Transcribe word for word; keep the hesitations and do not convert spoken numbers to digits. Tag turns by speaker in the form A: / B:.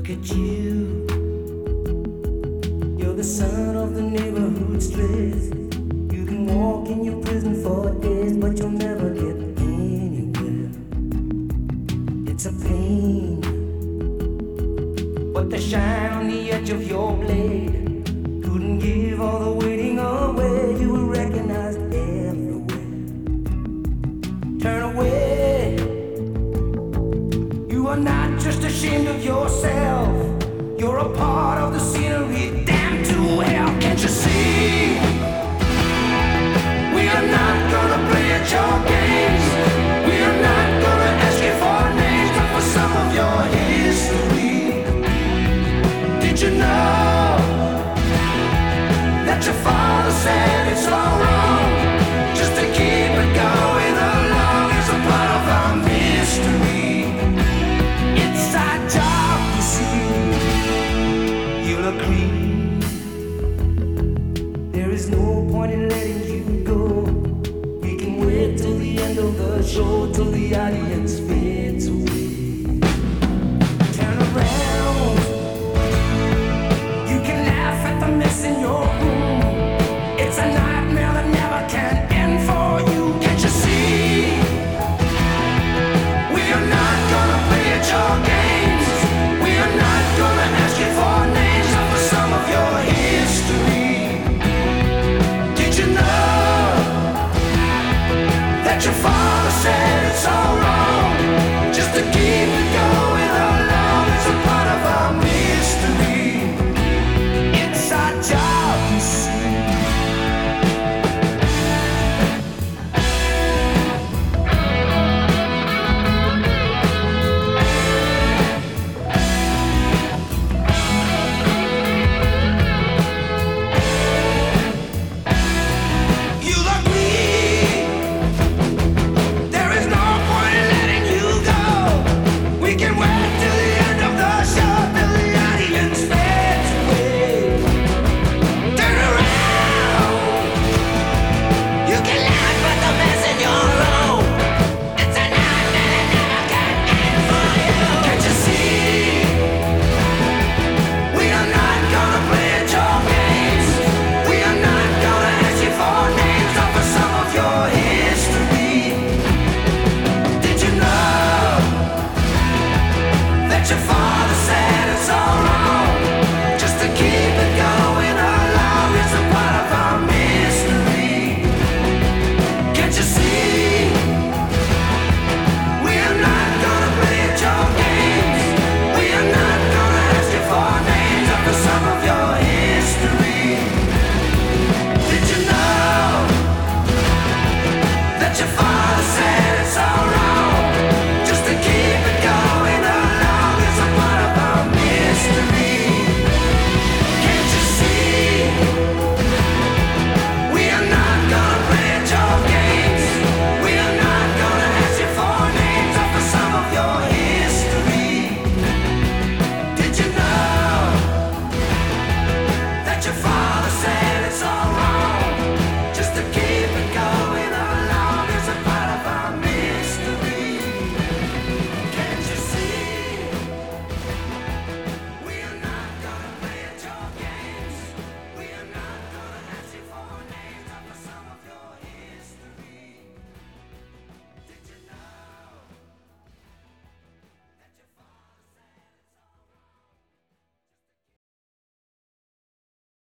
A: Look at you. You're the son of the neighborhood strays. You can walk in your prison for days, but you'll never get anywhere. It's a pain, but the shine on the edge of your blade couldn't give all the waiting away. You were recognized everywhere. Turn away. You are not just ashamed of yourself. You're a part of the scenery. Damn to hell, can't you see? We are not gonna play at your games. We are not gonna ask you for names, but for some of your history. Did you know that your father said it's all wrong? Just to keep it going along is a part of our mystery. It's our job to see. You'll agree. There is no point in letting you go. We can wait till the end of the show, till the audience feels.